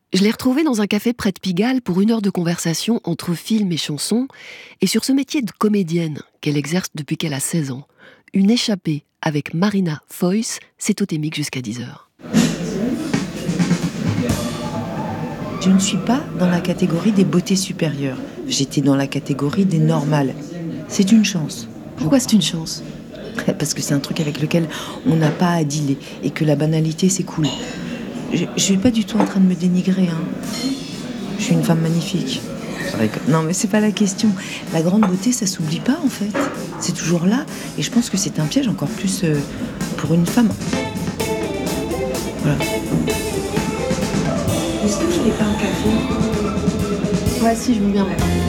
Je l'ai retrouvée dans un café près de Pigalle pour 1 heure de conversation entre film et chanson, et sur ce métier de comédienne qu'elle exerce depuis qu'elle a 16 ans. Une échappée avec Marina Foïs, c'est totémique jusqu'à 10h. Je ne suis pas dans la catégorie des beautés supérieures. J'étais dans la catégorie des normales. C'est une chance. Pourquoi c'est une chance ? Parce que c'est un truc avec lequel on n'a pas à dealer et que la banalité, c'est cool. Je suis pas du tout en train de me dénigrer. Je suis une femme magnifique. Non, mais c'est pas la question. La grande beauté, ça s'oublie pas, en fait. C'est toujours là. Et je pense que c'est un piège encore plus pour une femme. Voilà. Est-ce que je n'ai pas un café ? Ouais, si, je veux bien.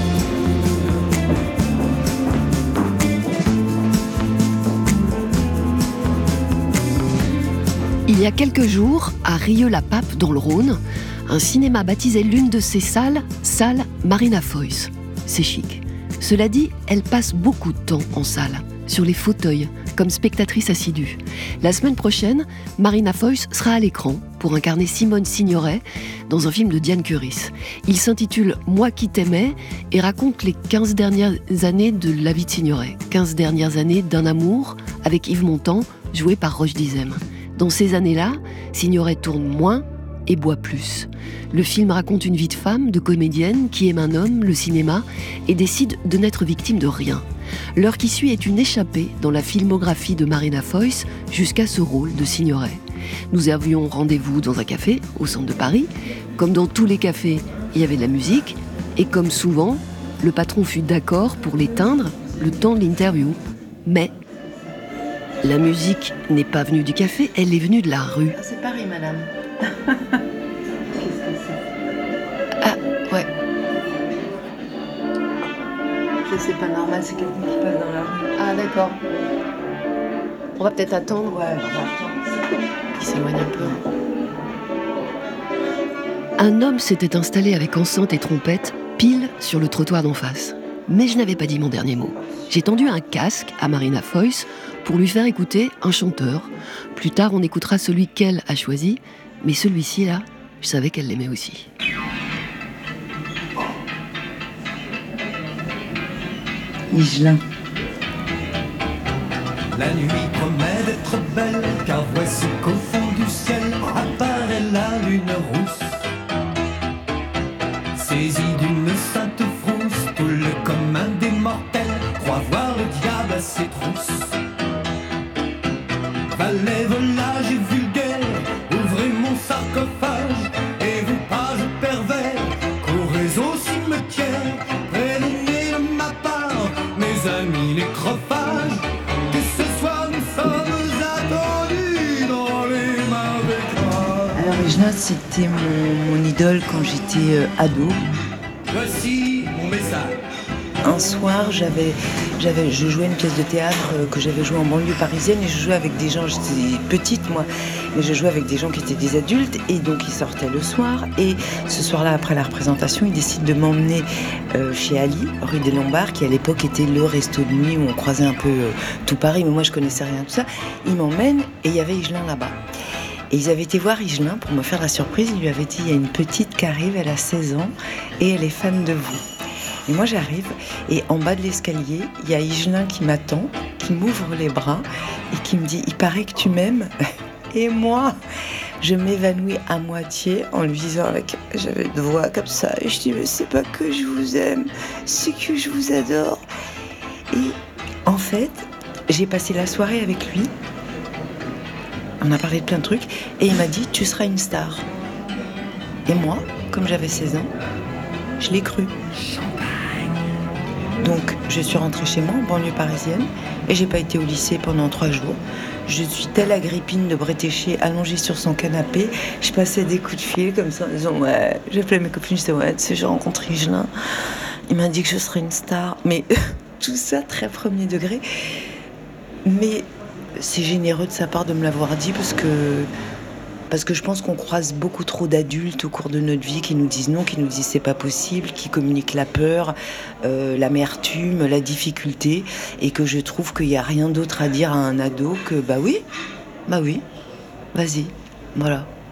Il y a quelques jours, à Rieux-la-Pape, dans le Rhône, un cinéma baptisait l'une de ses salles Marina Foïs. C'est chic. Cela dit, elle passe beaucoup de temps en salle, sur les fauteuils, comme spectatrice assidue. La semaine prochaine, Marina Foïs sera à l'écran pour incarner Simone Signoret dans un film de Diane Curis. Il s'intitule « Moi qui t'aimais » et raconte les 15 dernières années de la vie de Signoret. 15 dernières années d'un amour avec Yves Montand, joué par Roche Dizem. Dans ces années-là, Signoret tourne moins et boit plus. Le film raconte une vie de femme, de comédienne, qui aime un homme, le cinéma, et décide de n'être victime de rien. L'heure qui suit est une échappée dans la filmographie de Marina Foïs jusqu'à ce rôle de Signoret. Nous avions rendez-vous dans un café, au centre de Paris. Comme dans tous les cafés, il y avait de la musique, et comme souvent, le patron fut d'accord pour l'éteindre le temps de l'interview. Mais la musique n'est pas venue du café, elle est venue de la rue. Ah, c'est Paris, madame. Qu'est-ce que c'est ? Ah, ouais. C'est pas normal, c'est quelqu'un qui passe dans la rue. Ah, d'accord. On va peut-être attendre. Ouais, on va attendre. Qui s'éloigne un peu. Un homme s'était installé avec enceinte et trompette, pile sur le trottoir d'en face. Mais je n'avais pas dit mon dernier mot. J'ai tendu un casque à Marina Foïs pour lui faire écouter un chanteur. Plus tard, on écoutera celui qu'elle a choisi, mais celui-ci, là, je savais qu'elle l'aimait aussi. Higelin. La nuit promet d'être belle, car voici qu'au fond du ciel apparaît la lune rousse. Saisi d'une sainte frousse, tout le commun des mortels croit voir le diable à ses trousses. Valet, volage et vulgaire, ouvrez mon sarcophage, et vous pages pervers, courez au cimetière, prévenez de ma part, mes amis les crophages, que ce soir nous sommes attendus dans les mains d'écrase. Alors Higelin, c'était mon idole quand j'étais ado. Voici mon message. Un soir, je jouais une pièce de théâtre que j'avais jouée en banlieue parisienne et je jouais avec des gens, j'étais petite moi, mais je jouais avec des gens qui étaient des adultes et donc ils sortaient le soir. Et ce soir-là, après la représentation, ils décident de m'emmener chez Ali, rue des Lombards, qui à l'époque était le resto de nuit où on croisait un peu tout Paris, mais moi je connaissais rien de tout ça. Ils m'emmènent et il y avait Higelin là-bas. Et ils avaient été voir Higelin pour me faire la surprise. Ils lui avaient dit, il y a une petite qui arrive, elle a 16 ans et elle est fan de vous. Et moi j'arrive et en bas de l'escalier, il y a Higelin qui m'attend, qui m'ouvre les bras et qui me dit « Il paraît que tu m'aimes ?» Et moi, je m'évanouis à moitié en lui disant j'avais une voix comme ça. Et je dis « Mais c'est pas que je vous aime, c'est que je vous adore. » Et en fait, j'ai passé la soirée avec lui. On a parlé de plein de trucs et il m'a dit « Tu seras une star. » Et moi, comme j'avais 16 ans, je l'ai cru. Donc, je suis rentrée chez moi, en banlieue parisienne, et j'ai pas été au lycée pendant 3 jours. Je suis telle Agrippine de Bretéché, allongée sur son canapé. Je passais des coups de fil comme ça en disant « Ouais », j'appelais mes copines, je disais « Ouais, tu sais, j'ai rencontré Higelin. Il m'a dit que je serais une star. » Mais tout ça, très premier degré. Mais c'est généreux de sa part de me l'avoir dit parce que je pense qu'on croise beaucoup trop d'adultes au cours de notre vie qui nous disent non, qui nous disent c'est pas possible, qui communiquent la peur, l'amertume, la difficulté, et que je trouve qu'il n'y a rien d'autre à dire à un ado que bah oui, vas-y, voilà.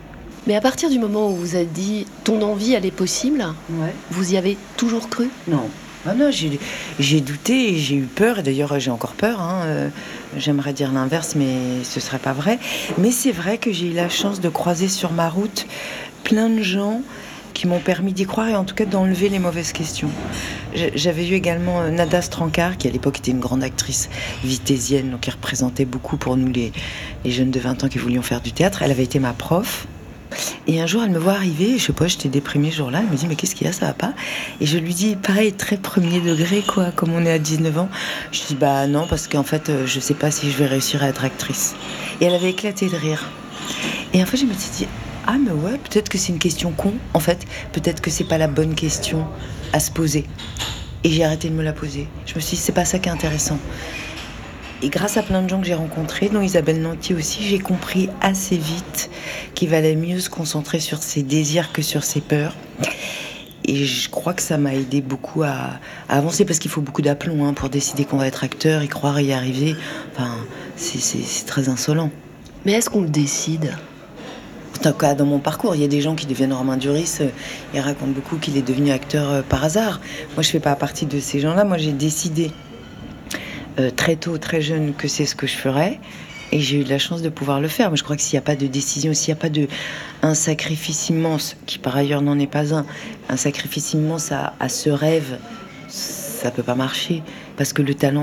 Mais à partir du moment où vous avez dit ton envie, elle est possible, vous y avez toujours cru ? Non. Ah non, j'ai douté et j'ai eu peur. Et d'ailleurs, j'ai encore peur. J'aimerais dire l'inverse, mais ce serait pas vrai. Mais c'est vrai que j'ai eu la chance de croiser sur ma route plein de gens qui m'ont permis d'y croire et en tout cas d'enlever les mauvaises questions. J'avais eu également Nada Strankar, qui à l'époque était une grande actrice vitésienne, donc qui représentait beaucoup pour nous les jeunes de 20 ans qui voulions faire du théâtre. Elle avait été ma prof. Et un jour, elle me voit arriver, je sais pas, j'étais déprimée ce jour-là, elle me dit « mais qu'est-ce qu'il y a, ça va pas ?» Et je lui dis, pareil, très premier degré, quoi, comme on est à 19 ans. Je dis « bah non, parce qu'en fait, je sais pas si je vais réussir à être actrice. » Et elle avait éclaté de rire. Et en fait, je me suis dit « ah mais ouais, peut-être que c'est une question con, en fait, peut-être que c'est pas la bonne question à se poser. » Et j'ai arrêté de me la poser. Je me suis dit « c'est pas ça qui est intéressant. » Et grâce à plein de gens que j'ai rencontrés, dont Isabelle Nanty aussi, j'ai compris assez vite qu'il valait mieux se concentrer sur ses désirs que sur ses peurs. Et je crois que ça m'a aidé beaucoup à avancer, parce qu'il faut beaucoup d'aplomb pour décider qu'on va être acteur, y croire et y arriver. Enfin, c'est très insolent. Mais est-ce qu'on le décide ? En tout cas, dans mon parcours, il y a des gens qui deviennent Romain Duris et racontent beaucoup qu'il est devenu acteur par hasard. Moi, je fais pas partie de ces gens-là. Moi, j'ai décidé très tôt, très jeune, que c'est ce que je ferais. Et j'ai eu de la chance de pouvoir le faire. Mais je crois que s'il n'y a pas de décision, s'il n'y a pas un sacrifice immense, qui par ailleurs n'en est pas un sacrifice immense à ce rêve, ça peut pas marcher. Parce que le talent,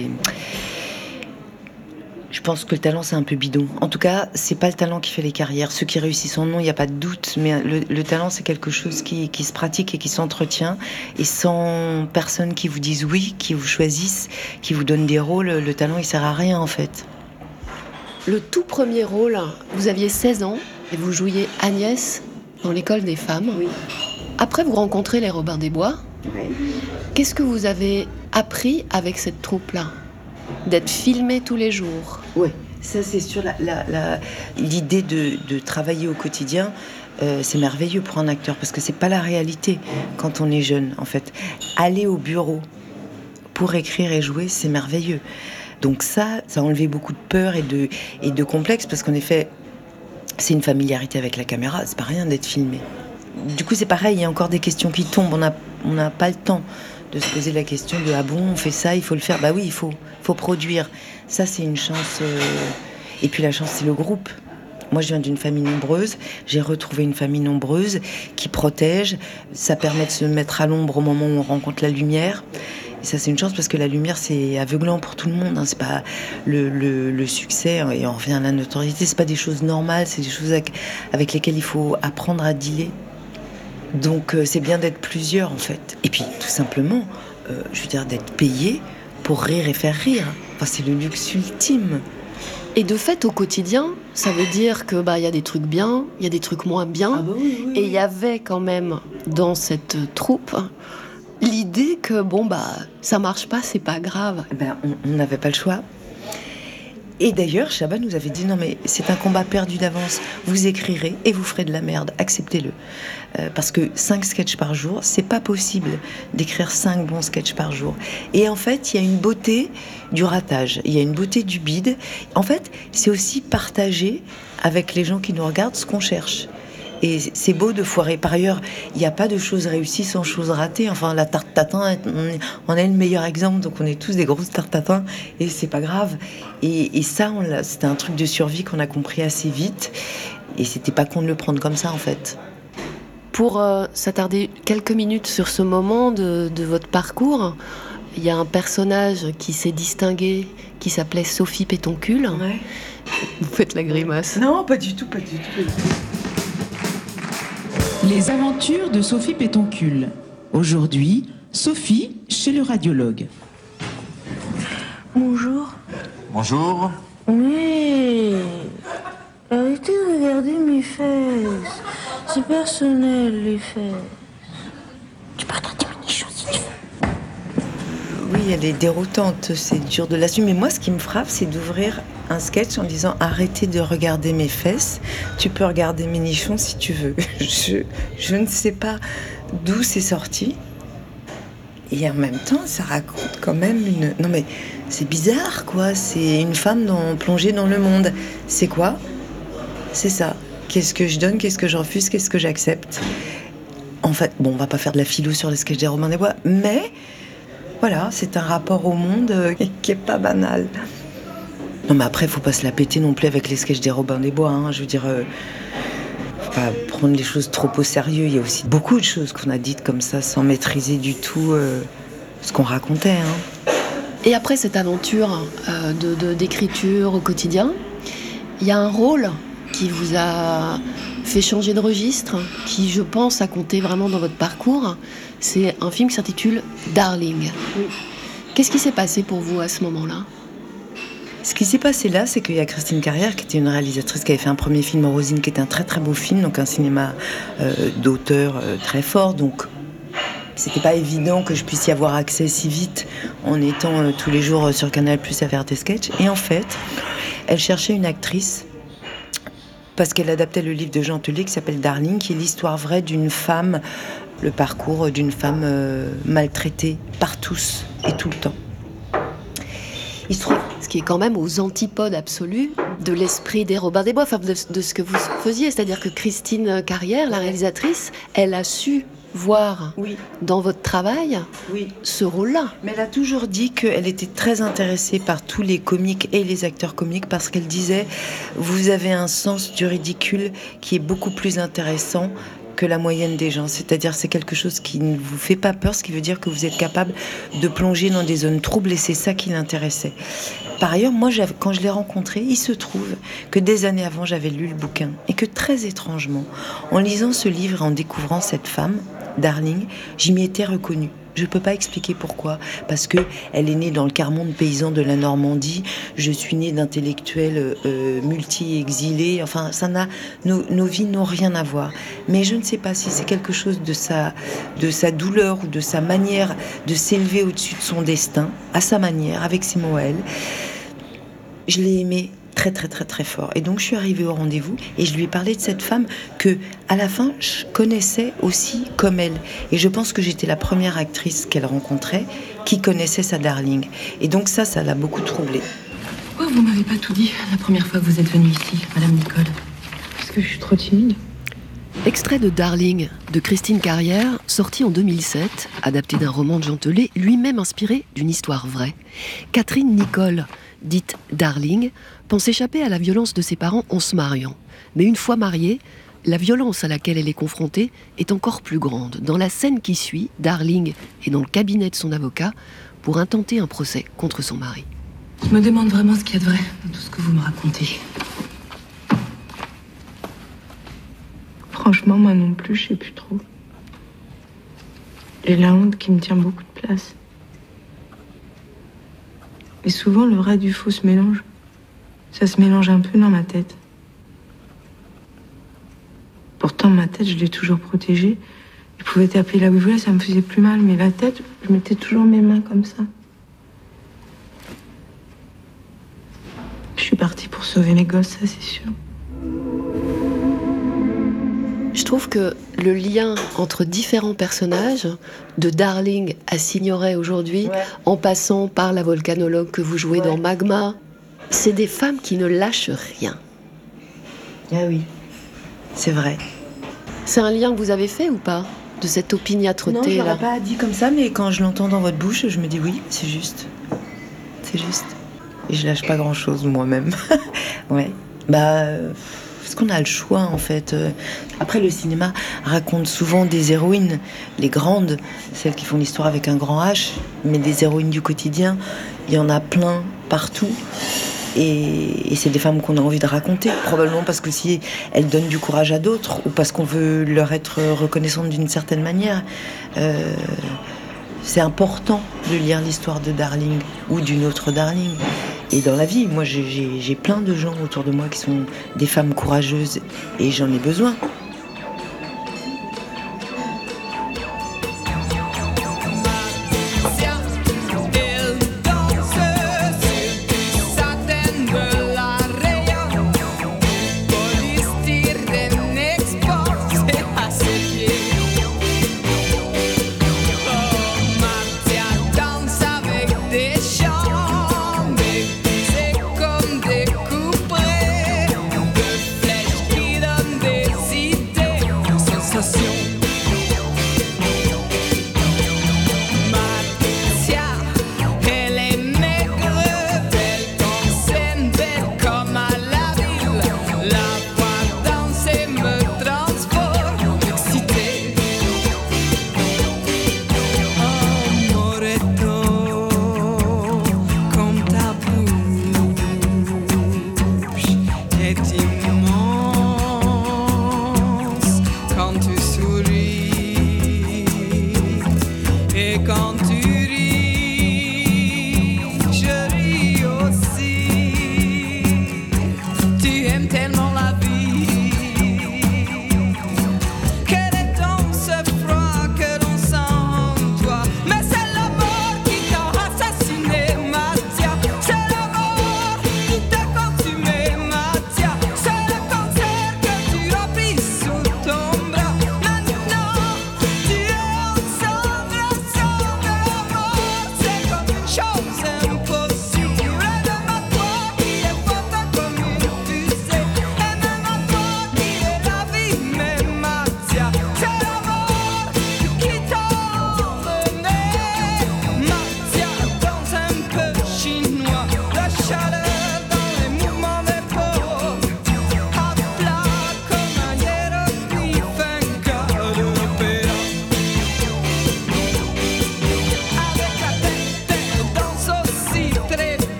je pense que le talent, c'est un peu bidon. En tout cas, c'est pas le talent qui fait les carrières. Ceux qui réussissent en ont, il n'y a pas de doute. Mais le talent, c'est quelque chose qui se pratique et qui s'entretient. Et sans personne qui vous dise oui, qui vous choisissent, qui vous donne des rôles, le talent, il sert à rien, en fait. Le tout premier rôle, vous aviez 16 ans et vous jouiez Agnès dans l'école des femmes. Oui. Après, vous rencontrez les Robin des Bois. Oui. Qu'est-ce que vous avez appris avec cette troupe-là ? D'être filmé tous les jours. Oui, ça c'est sur l'idée de travailler au quotidien. C'est merveilleux pour un acteur, parce que c'est pas la réalité quand on est jeune, en fait. Aller au bureau pour écrire et jouer, c'est merveilleux. Donc ça a enlevé beaucoup de peur et de complexe, parce qu'en effet, c'est une familiarité avec la caméra, c'est pas rien d'être filmé. Du coup, c'est pareil, il y a encore des questions qui tombent, on n'a pas le temps de se poser la question de « ah bon, on fait ça, il faut le faire ». Bah oui, il faut produire. Ça, c'est une chance. Et puis la chance, c'est le groupe. Moi, je viens d'une famille nombreuse. J'ai retrouvé une famille nombreuse qui protège. Ça permet de se mettre à l'ombre au moment où on rencontre la lumière. Et ça, c'est une chance, parce que la lumière, c'est aveuglant pour tout le monde. C'est pas le succès, et on revient à la notoriété. C'est pas des choses normales. C'est des choses avec lesquelles il faut apprendre à dealer. Donc, c'est bien d'être plusieurs, en fait. Et puis, tout simplement, je veux dire, d'être payé pour rire et faire rire. Enfin, c'est le luxe ultime. Et de fait, au quotidien, ça veut dire que y a des trucs bien, il y a des trucs moins bien. Ah bah oui. Et il y avait quand même dans cette troupe l'idée que ça marche pas, c'est pas grave. On n'avait pas le choix. Et d'ailleurs, Chabat nous avait dit « non mais c'est un combat perdu d'avance, vous écrirez et vous ferez de la merde, acceptez-le ». Parce que 5 sketchs par jour, c'est pas possible d'écrire 5 bons sketchs par jour. Et en fait, il y a une beauté du ratage, il y a une beauté du bide. En fait, c'est aussi partager avec les gens qui nous regardent ce qu'on cherche. Et c'est beau de foirer. Par ailleurs, il n'y a pas de choses réussies sans choses ratées. Enfin, la tarte tatin, on est le meilleur exemple. Donc, on est tous des grosses tartes tatin. Et c'est pas grave. Et ça, c'était un truc de survie qu'on a compris assez vite. Et c'était pas con de le prendre comme ça, en fait. Pour s'attarder quelques minutes sur ce moment de votre parcours, il y a un personnage qui s'est distingué, qui s'appelait Sophie Pétoncule. Ouais. Vous faites la grimace. Non, pas du tout, pas du tout. Les aventures de Sophie Pétoncule. Aujourd'hui, Sophie chez le radiologue. Bonjour. Bonjour. Mais arrêtez de regarder mes fesses. C'est personnel, les fesses. Tu peux regarder mes nichons si tu veux. Oui, elle est déroutante, c'est dur de l'assumer. Mais moi, ce qui me frappe, c'est d'ouvrir un sketch en disant « arrêtez de regarder mes fesses, tu peux regarder mes nichons si tu veux ». Je ne sais pas d'où c'est sorti. Et en même temps, ça raconte quand même une... Non mais, c'est bizarre, quoi. C'est une femme plongée dans le monde. C'est quoi ? C'est ça. Qu'est-ce que je donne, qu'est-ce que je refuse, qu'est-ce que j'accepte. En fait, bon, on va pas faire de la philo sur les sketchs des Robin des Bois, mais voilà, c'est un rapport au monde qui est pas banal. Non, mais après, faut pas se la péter non plus avec les sketchs des Robin des Bois, hein. Je veux dire, faut pas prendre les choses trop au sérieux. Il y a aussi beaucoup de choses qu'on a dites comme ça, sans maîtriser du tout ce qu'on racontait, hein. Et après cette aventure d'écriture au quotidien, il y a un rôle qui vous a fait changer de registre, qui, je pense, a compté vraiment dans votre parcours. C'est un film qui s'intitule Darling. Oui. Qu'est-ce qui s'est passé pour vous à ce moment-là ? Ce qui s'est passé là, c'est qu'il y a Christine Carrière, qui était une réalisatrice qui avait fait un premier film, Rosine, qui était un très très beau film, donc un cinéma d'auteur très fort. Donc c'était pas évident que je puisse y avoir accès si vite en étant tous les jours sur Canal+ à faire des sketchs. Et en fait, elle cherchait une actrice parce qu'elle adaptait le livre de Jean Telet qui s'appelle Darling, qui est l'histoire vraie d'une femme, le parcours d'une femme maltraitée par tous et tout le temps. Il se trouve, ce qui est quand même aux antipodes absolus de l'esprit des Robin des Bois, enfin de ce que vous faisiez, c'est-à-dire que Christine Carrière, la réalisatrice, elle a su voir dans votre travail ce rôle-là. Mais elle a toujours dit qu'elle était très intéressée par tous les comiques et les acteurs comiques parce qu'elle disait « Vous avez un sens du ridicule qui est beaucoup plus intéressant que la moyenne des gens. » C'est-à-dire c'est quelque chose qui ne vous fait pas peur, ce qui veut dire que vous êtes capable de plonger dans des zones troubles et c'est ça qui l'intéressait. Par ailleurs, moi, quand je l'ai rencontrée, il se trouve que des années avant, j'avais lu le bouquin et que très étrangement, en lisant ce livre et en découvrant cette femme, Darling, j'y m'y étais reconnue. Je ne peux pas expliquer pourquoi, parce que elle est née dans le quart-monde paysan de la Normandie. Je suis née d'intellectuels multi-exilés. Enfin, nos vies n'ont rien à voir. Mais je ne sais pas si c'est quelque chose de sa douleur ou de sa manière de s'élever au-dessus de son destin, à sa manière, avec ses mots à elle. Je l'ai aimée très très très très fort. Et donc je suis arrivée au rendez-vous et je lui ai parlé de cette femme que, à la fin, je connaissais aussi comme elle. Et je pense que j'étais la première actrice qu'elle rencontrait qui connaissait sa Darling. Et donc ça l'a beaucoup troublée. Pourquoi vous m'avez pas tout dit la première fois que vous êtes venue ici, Madame Nicole ? Parce que je suis trop timide. Extrait de Darling de Christine Carrière, sorti en 2007, adapté d'un roman de Jean Telet, lui-même inspiré d'une histoire vraie. Catherine Nicole, dite Darling, pense échapper à la violence de ses parents en se mariant. Mais une fois mariée, la violence à laquelle elle est confrontée est encore plus grande. Dans la scène qui suit, Darling est dans le cabinet de son avocat pour intenter un procès contre son mari. Je me demande vraiment ce qu'il y a de vrai dans tout ce que vous me racontez. Franchement, moi non plus, je sais plus trop. J'ai la honte qui me tient beaucoup de place. Et souvent, le vrai du faux se mélange. Ça se mélange un peu dans ma tête. Pourtant, ma tête, je l'ai toujours protégée. Je pouvais taper là où je voulais, ça me faisait plus mal. Mais la tête, je mettais toujours mes mains comme ça. Je suis partie pour sauver les gosses, ça c'est sûr. Je trouve que le lien entre différents personnages, de Darling à Signoret aujourd'hui, en passant par la volcanologue que vous jouez dans Magma, c'est des femmes qui ne lâchent rien. Ah oui, c'est vrai. C'est un lien que vous avez fait ou pas ? De cette opiniâtreté-là ? Non, je l'aurais pas dit comme ça, mais quand je l'entends dans votre bouche, je me dis oui, c'est juste. C'est juste. Et je lâche pas grand-chose moi-même. Ouais. Parce qu'on a le choix, en fait. Après, le cinéma raconte souvent des héroïnes, les grandes, celles qui font l'histoire avec un grand H, mais des héroïnes du quotidien, il y en a plein partout. Et c'est des femmes qu'on a envie de raconter, probablement parce que si elles donnent du courage à d'autres, ou parce qu'on veut leur être reconnaissante d'une certaine manière. C'est important de lire l'histoire de Darling ou d'une autre Darling. Et dans la vie, moi j'ai plein de gens autour de moi qui sont des femmes courageuses et j'en ai besoin.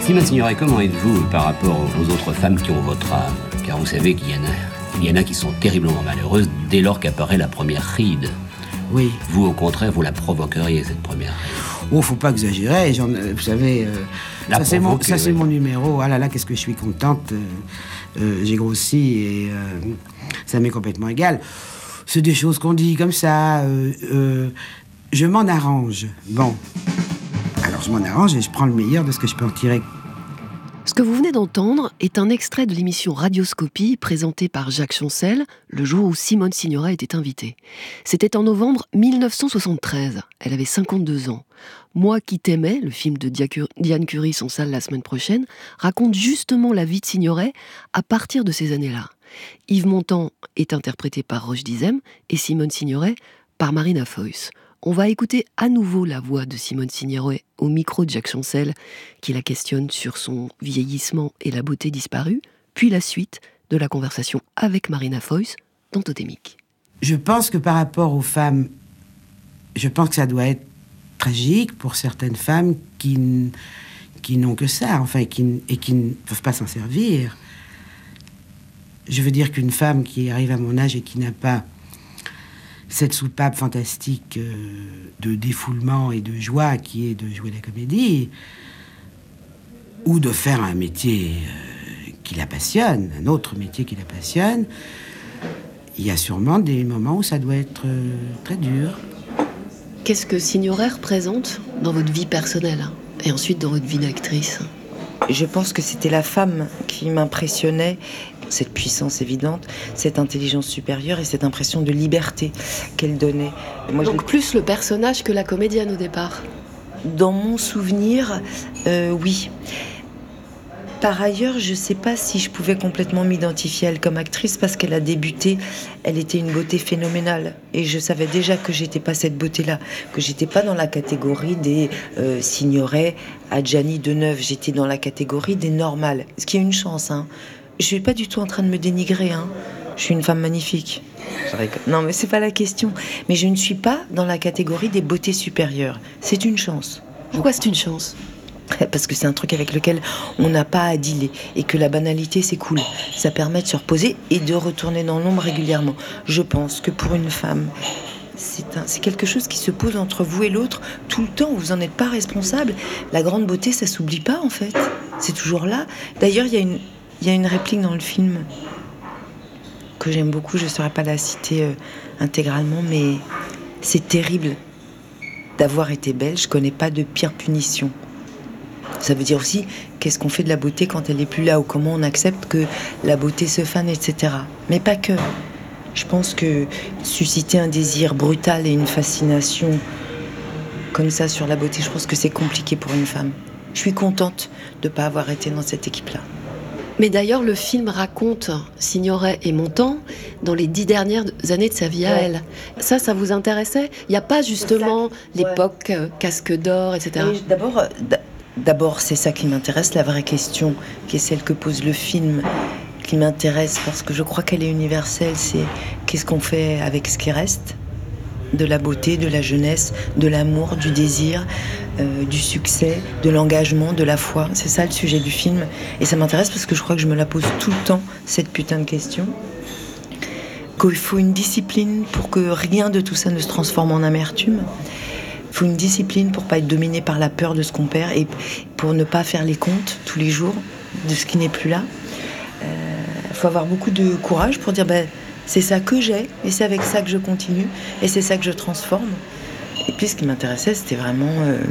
Simone Signoret, comment êtes-vous par rapport aux autres femmes qui ont votre âme? Car vous savez qu'il y en a qui sont terriblement malheureuses dès lors qu'apparaît la première ride. Oui. Vous, au contraire, vous la provoqueriez, cette première ride. Oh, faut pas exagérer. Vous savez, ça c'est mon numéro. Ah là là, qu'est-ce que je suis contente. J'ai grossi et ça m'est complètement égal. C'est des choses qu'on dit comme ça. Je m'en arrange. Bon. Alors je m'en arrange et je prends le meilleur de ce que je peux en tirer. Ce que vous venez d'entendre est un extrait de l'émission Radioscopie présentée par Jacques Chancel le jour où Simone Signoret était invitée. C'était en novembre 1973. Elle avait 52 ans. Moi qui t'aimais, le film de Diane Curie en salle la semaine prochaine, raconte justement la vie de Signoret à partir de ces années-là. Yves Montand est interprété par Roche Dizem et Simone Signoret par Marina Foïs. On va écouter à nouveau la voix de Simone Signoret au micro de Jacques Chancel, qui la questionne sur son vieillissement et la beauté disparue, puis la suite de la conversation avec Marina Foïs dans Totémique. Je pense que par rapport aux femmes, je pense que ça doit être tragique pour certaines femmes qui n'ont que ça, enfin, et qui ne peuvent pas s'en servir. Je veux dire qu'une femme qui arrive à mon âge et qui n'a pas cette soupape fantastique de défoulement et de joie qui est de jouer la comédie, ou de faire un métier qui la passionne, un autre métier qui la passionne, il y a sûrement des moments où ça doit être très dur. Qu'est-ce que Signoret représente dans votre vie personnelle et ensuite dans votre vie d'actrice? Je pense que c'était la femme qui m'impressionnait, cette puissance évidente, cette intelligence supérieure et cette impression de liberté qu'elle donnait. Moi, donc plus le personnage que la comédienne au départ? Dans mon souvenir, oui. Par ailleurs, je ne sais pas si je pouvais complètement m'identifier à elle comme actrice parce qu'elle a débuté, elle était une beauté phénoménale. Et je savais déjà que j'étais pas cette beauté-là, que j'étais pas dans la catégorie des Signoret, Adjani, Deneuve. J'étais dans la catégorie des normales. Ce qui est une chance, hein. Je suis pas du tout en train de me dénigrer, hein. Je suis une femme magnifique. Non, mais c'est pas la question. Mais je ne suis pas dans la catégorie des beautés supérieures. C'est une chance. Pourquoi c'est une chance ? Parce que c'est un truc avec lequel on n'a pas à dealer et que la banalité c'est cool. Ça permet de se reposer et de retourner dans l'ombre régulièrement. Je pense que pour une femme, c'est quelque chose qui se pose entre vous et l'autre tout le temps. Vous n'en êtes pas responsable. La grande beauté, ça s'oublie pas en fait. C'est toujours là. D'ailleurs, il y a une réplique dans le film que j'aime beaucoup. Je ne saurais pas la citer intégralement, mais c'est terrible d'avoir été belle. Je connais pas de pire punition. Ça veut dire aussi qu'est-ce qu'on fait de la beauté quand elle n'est plus là ou comment on accepte que la beauté se fane, etc. Mais pas que. Je pense que susciter un désir brutal et une fascination comme ça sur la beauté, je pense que c'est compliqué pour une femme. Je suis contente de ne pas avoir été dans cette équipe-là. Mais d'ailleurs, le film raconte Signoret et Montand dans les 10 dernières années de sa vie à elle. Ça vous intéressait ? Il n'y a pas justement l'époque casque d'or, etc. D'abord, c'est ça qui m'intéresse, la vraie question, qui est celle que pose le film, qui m'intéresse parce que je crois qu'elle est universelle. C'est qu'est-ce qu'on fait avec ce qui reste ? De la beauté, de la jeunesse, de l'amour, du désir, du succès, de l'engagement, de la foi. C'est ça le sujet du film. Et ça m'intéresse parce que je crois que je me la pose tout le temps, cette putain de question. Qu'il faut une discipline pour que rien de tout ça ne se transforme en amertume. Il faut une discipline pour pas être dominé par la peur de ce qu'on perd et pour ne pas faire les comptes tous les jours de ce qui n'est plus là. Il faut avoir beaucoup de courage pour dire c'est ça que j'ai et c'est avec ça que je continue et c'est ça que je transforme. Et puis ce qui m'intéressait, c'était vraiment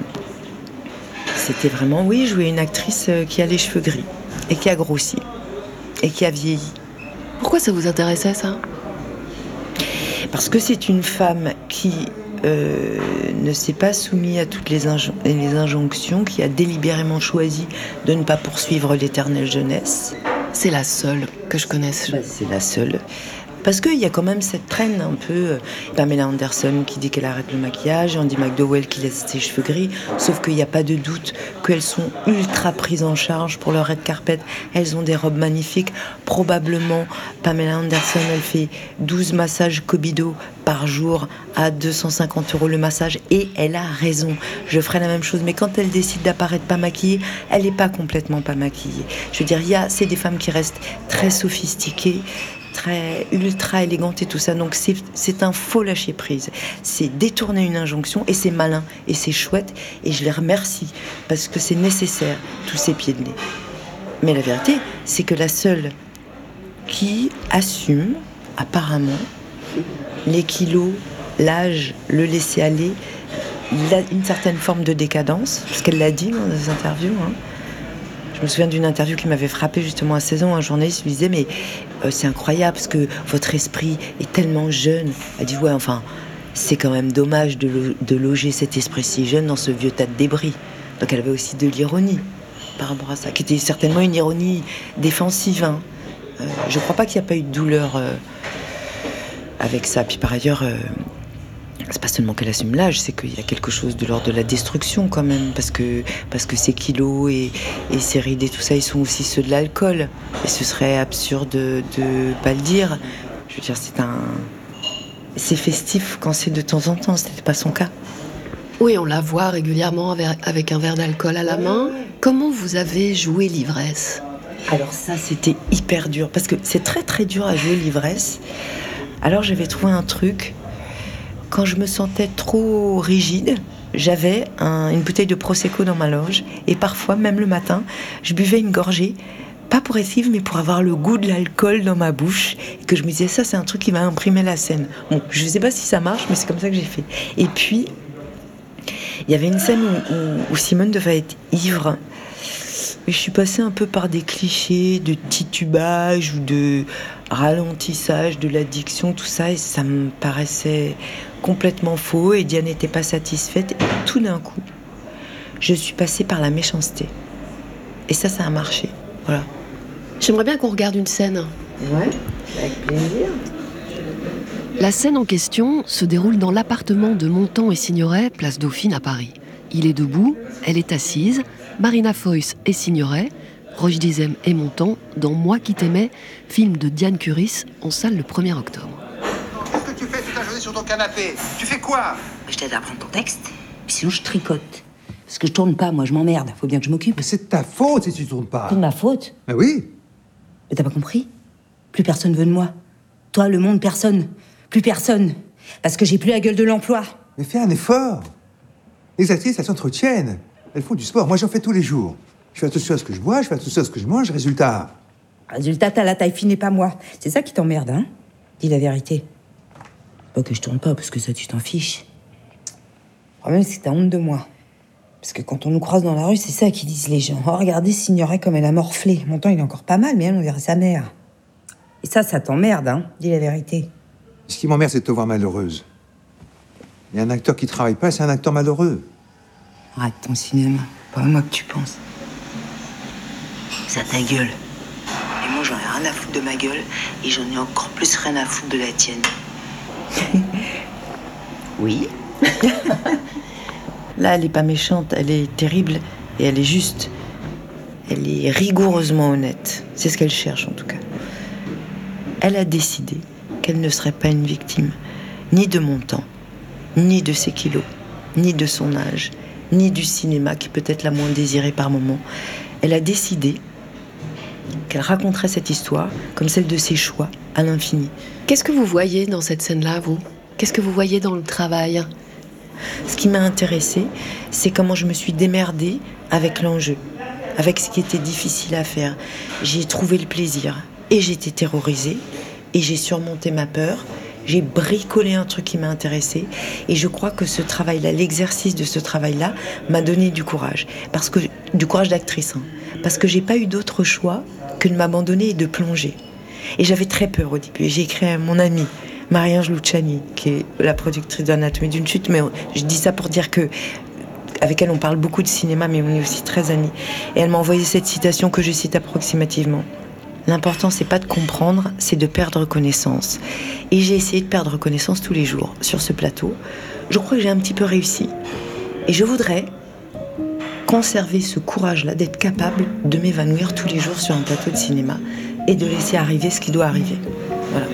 oui, jouer une actrice qui a les cheveux gris et qui a grossi et qui a vieilli. Pourquoi ça vous intéressait ça ? Parce que c'est une femme qui ne s'est pas soumis à toutes les injonctions, qui a délibérément choisi de ne pas poursuivre l'éternelle jeunesse. C'est la seule que je connaisse. C'est la seule. Parce qu'il y a quand même cette traîne un peu. Pamela Anderson qui dit qu'elle arrête le maquillage, Andie MacDowell qui laisse ses cheveux gris. Sauf qu'il n'y a pas de doute qu'elles sont ultra prises en charge pour leur red carpet. Elles ont des robes magnifiques. Probablement, Pamela Anderson, elle fait 12 massages Kobido par jour à 250 € le massage. Et elle a raison. Je ferai la même chose. Mais quand elle décide d'apparaître pas maquillée, elle n'est pas complètement pas maquillée. Je veux dire, c'est des femmes qui restent très sophistiquées, très ultra élégante et tout ça, donc c'est un faux lâcher prise, c'est détourner une injonction et c'est malin et c'est chouette et je les remercie parce que c'est nécessaire tous ces pieds de nez. Mais la vérité, c'est que la seule qui assume apparemment les kilos, l'âge, le laisser aller, une certaine forme de décadence, parce qu'elle l'a dit dans des interviews, Je me souviens d'une interview qui m'avait frappée justement à 16 ans. Un journaliste lui disait mais c'est incroyable parce que votre esprit est tellement jeune. Elle dit ouais enfin c'est quand même dommage de loger cet esprit si jeune dans ce vieux tas de débris. Donc elle avait aussi de l'ironie par rapport à ça, qui était certainement une ironie défensive. Je crois pas qu'il n'y a pas eu de douleur avec ça. Puis par ailleurs c'est pas seulement qu'elle assume l'âge, c'est qu'il y a quelque chose de l'ordre de la destruction quand même, parce que ces kilos et ces rides et tout ça, ils sont aussi ceux de l'alcool. Et ce serait absurde de pas le dire. Je veux dire, c'est festif quand c'est de temps en temps, c'était pas son cas. Oui, on la voit régulièrement avec un verre d'alcool à la main. Comment vous avez joué l'ivresse ? Alors ça, c'était hyper dur, parce que c'est très très dur à jouer l'ivresse. Alors j'avais trouvé un truc. Quand je me sentais trop rigide, j'avais une bouteille de Prosecco dans ma loge. Et parfois, même le matin, je buvais une gorgée, pas pour être ivre, mais pour avoir le goût de l'alcool dans ma bouche. Et que je me disais, ça, c'est un truc qui va imprimer la scène. Bon, je ne sais pas si ça marche, mais c'est comme ça que j'ai fait. Et puis, il y avait une scène où Simone devait être ivre. Et je suis passée un peu par des clichés de titubage ou de ralentissage de l'addiction, tout ça, et ça me paraissait complètement faux, et Diane n'était pas satisfaite. Et tout d'un coup, je suis passée par la méchanceté. Et ça a marché. Voilà. J'aimerais bien qu'on regarde une scène. Ouais, avec plaisir. La scène en question se déroule dans l'appartement de Montand et Signoret, place Dauphine à Paris. Il est debout, elle est assise, Marina Foïs et Signoret, Roche Dizem et Montand, dans Moi qui t'aimais, film de Diane Curis, en salle le 1er octobre. Qu'est-ce que tu fais toute la journée sur ton canapé ? Tu fais quoi ? Je t'aide à apprendre ton texte, puis sinon je tricote. Parce que je tourne pas, moi je m'emmerde, faut bien que je m'occupe. Mais c'est de ta faute si tu tournes pas. C'est de ma faute ? Mais oui. Mais t'as pas compris ? Plus personne veut de moi. Toi, le monde, personne. Plus personne. Parce que j'ai plus la gueule de l'emploi. Mais fais un effort. Les actrices, elles s'entretiennent. Elles font du sport. Moi, j'en fais tous les jours. Je fais attention à ce que je bois, je fais attention à ce que je mange. Résultat, t'as la taille fine et pas moi. C'est ça qui t'emmerde, hein ? Dis la vérité. Pas que je tourne pas, parce que ça, tu t'en fiches. Le problème, c'est que t'as honte de moi. Parce que quand on nous croise dans la rue, c'est ça qu'ils disent les gens. Oh, regardez Signoret comme elle a morflé. Montand, il est encore pas mal, mais elle, on dirait sa mère. Et ça t'emmerde, hein ? Dis la vérité. ce qui m'emmerde, c'est de te voir malheureuse. Et un acteur qui travaille pas, c'est un acteur malheureux. Arrête ton cinéma. Pas à moi que tu penses. C'est à ta gueule. Et moi, j'en ai rien à foutre de ma gueule, et j'en ai encore plus rien à foutre de la tienne. Oui. Là, elle est pas méchante, elle est terrible, et elle est juste. Elle est rigoureusement honnête. C'est ce qu'elle cherche, en tout cas. Elle a décidé qu'elle ne serait pas une victime, ni de mon temps, ni de ses kilos, ni de son âge, ni du cinéma, qui peut être la moins désirée par moment. Elle a décidé qu'elle raconterait cette histoire comme celle de ses choix à l'infini. Qu'est-ce que vous voyez dans cette scène-là, vous ? Qu'est-ce que vous voyez dans le travail ? Ce qui m'a intéressée, c'est comment je me suis démerdée avec l'enjeu, avec ce qui était difficile à faire. J'ai trouvé le plaisir et j'ai été terrorisée et j'ai surmonté ma peur. J'ai bricolé un truc qui m'a intéressée et je crois que ce travail-là, l'exercice de ce travail-là m'a donné du courage. Parce que, du courage d'actrice, parce que j'ai pas eu d'autre choix que de m'abandonner et de plonger. Et j'avais très peur au début. J'ai écrit à mon amie, Marie-Ange Luciani, qui est la productrice d'Anatomie d'une chute, mais je dis ça pour dire que avec elle on parle beaucoup de cinéma, mais on est aussi très amis. Et elle m'a envoyé cette citation que je cite approximativement. L'important, c'est pas de comprendre, c'est de perdre connaissance. Et j'ai essayé de perdre connaissance tous les jours sur ce plateau. Je crois que j'ai un petit peu réussi. Et je voudrais conserver ce courage-là, d'être capable de m'évanouir tous les jours sur un plateau de cinéma et de laisser arriver ce qui doit arriver. Voilà.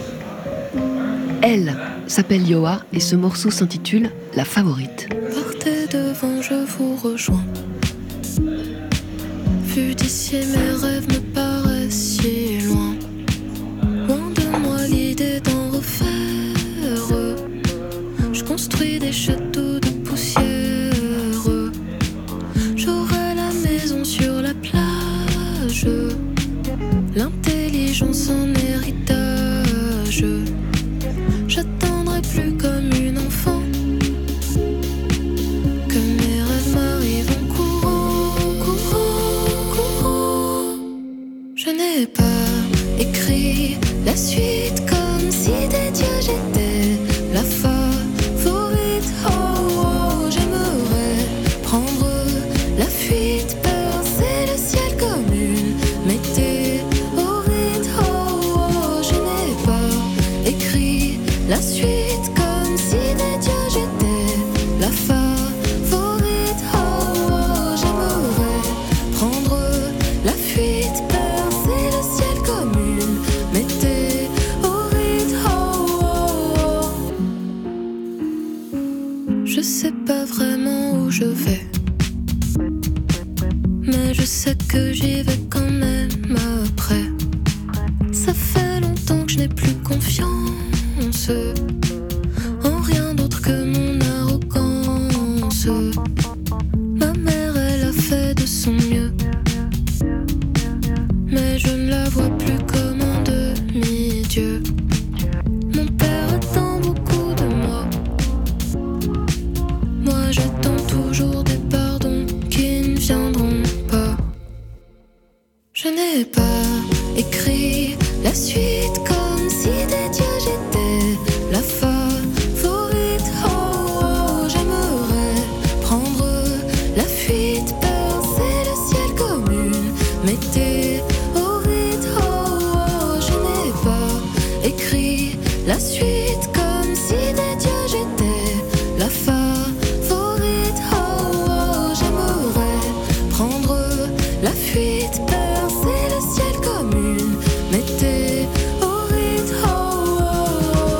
Elle s'appelle Yoa et ce morceau s'intitule La Favorite. Partez devant, je vous rejoins. Vu d'ici, mes rêves me paraissent si loin. Loin de moi l'idée d'en refaire. Je construis des châteaux de poussière. J'aurai la maison sur la plage. L'intelligence en héritage. J'attendrai plus comme une enfant que mes rêves m'arrivent en courant. Je n'ai pas écrit la suite comme si des dieux j'étais la favorite. Oh, oh, j'aimerais prendre la fuite, percer le ciel comme une météorite. Oh, oh, je n'ai pas écrit la suite comme si des dieux j'étais la favorite. Oh, oh, j'aimerais prendre la fuite, percer le ciel comme une météorite. Oh, oh. Je sais pas vraiment où je vais, mais je sais que j'y vais quand même après. Ça fait longtemps que je n'ai plus confiance en rien d'autre que mon arrogance. Ma mère, elle a fait de son mieux, mais je ne la vois plus comme un demi-dieu. Mon père attend beaucoup de moi. Moi, j'attends toujours des pardons qui ne viendront pas. Je n'ai pas écrit la suite comme si des dieux j'étais la favorite. Oh, oh, j'aimerais prendre la fuite, percer le ciel comme une météorite. Oh, oh, je n'ai pas écrit la suite comme si des dieux j'étais la favorite. Oh, oh, j'aimerais prendre la fuite, percer le ciel comme une météorite. Oh, oh.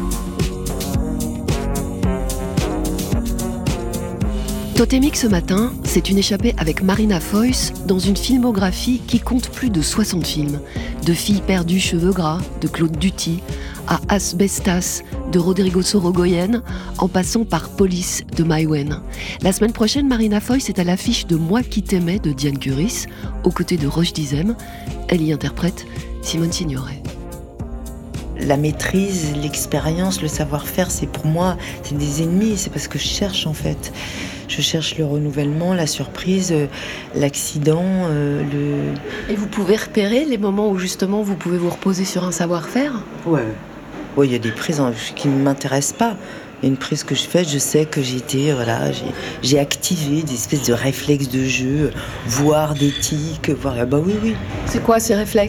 Totémique ce matin, c'est une échappée avec Marina Foïs dans une filmographie qui compte plus de 60 films. De Filles perdues cheveux gras, de Claude Duty, à Asbestas, de Rodrigo Sorogoyen, en passant par Police, de Maïwenn. La semaine prochaine, Marina Foïs est à l'affiche de Moi qui t'aimais, de Diane Curis, aux côtés de Roche Dizem. Elle y interprète Simone Signoret. La maîtrise, l'expérience, le savoir-faire, c'est pour moi, c'est des ennemis, c'est parce que je cherche en fait. Je cherche le renouvellement, la surprise, l'accident, Et vous pouvez repérer les moments où justement vous pouvez vous reposer sur un savoir-faire ? Ouais, il y a des prises qui ne m'intéressent pas. Il y a une prise que je fais, je sais que j'ai activé des espèces de réflexes de jeu, voire d'éthique, oui. C'est quoi ces réflexes ?